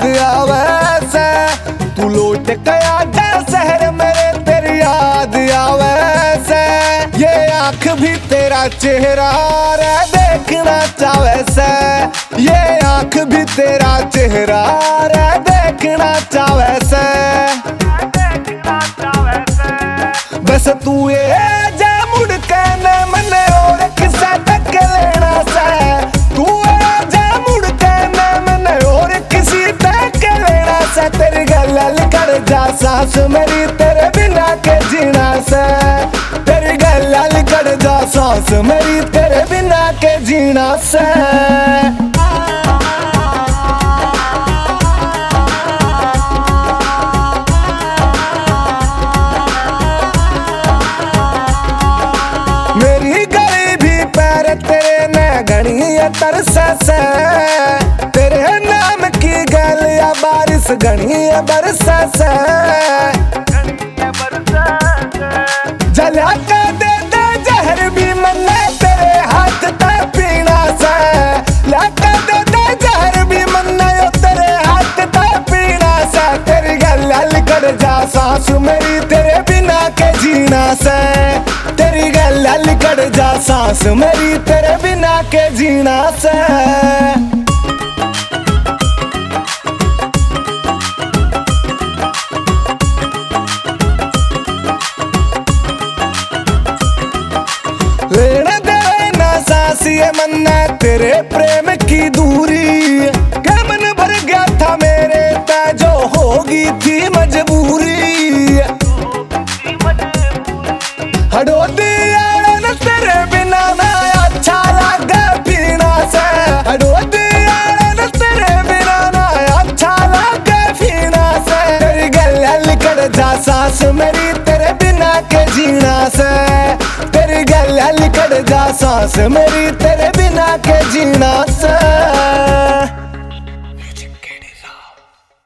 याद आवे से, तू लौट गया जा शहर मेरे तेरी याद आवे से। ये आँख भी तेरा चेहरा रे देखना चाहे से, ये आँख भी तेरा चेहरा रे देखना चाहे से। बस तू ये जा मुड़ के न मने और किसे तक लेना से, तू जा मुड़ के न मने और किसी तक लेना से। तेरी गल कर जा सांस मेरी तेरे बिना के जीना से, तेरी गल कर जा सांस मेरी तेरे बिना के जीना से। मेरी गली भी पैर तेरे न घनी तरस से, तेरे नाम की गल या बारिश घनी बरस से। जला का दे दे जहर भी मन्ने तेरे हाथ तक पीना से, लाका दे दे जहर भी मन्ने तेरे हाथ तक पीना से। तेरी गल कर जा सांस मेरी तेरे बिना के जीना से, तेरी गल कर जा सांस मेरी तेरे बिना के जीना से। लेने दे ना सांस ये मन्ना तेरे प्रेम की दूरी, क्या मन भर गया था मेरे ता जो होगी थी मजबूरी। हड़ो दिया न तेरे बिना ना अच्छा लगा पीना से, हड़ो दिया न तेरे बिना ना अच्छा लगा पीना से। तेरी गल कर जा सांस मेरी तेरे बिना के जीना से, तेरी गल कर जा सांस मेरी तेरे बिना के जीना से।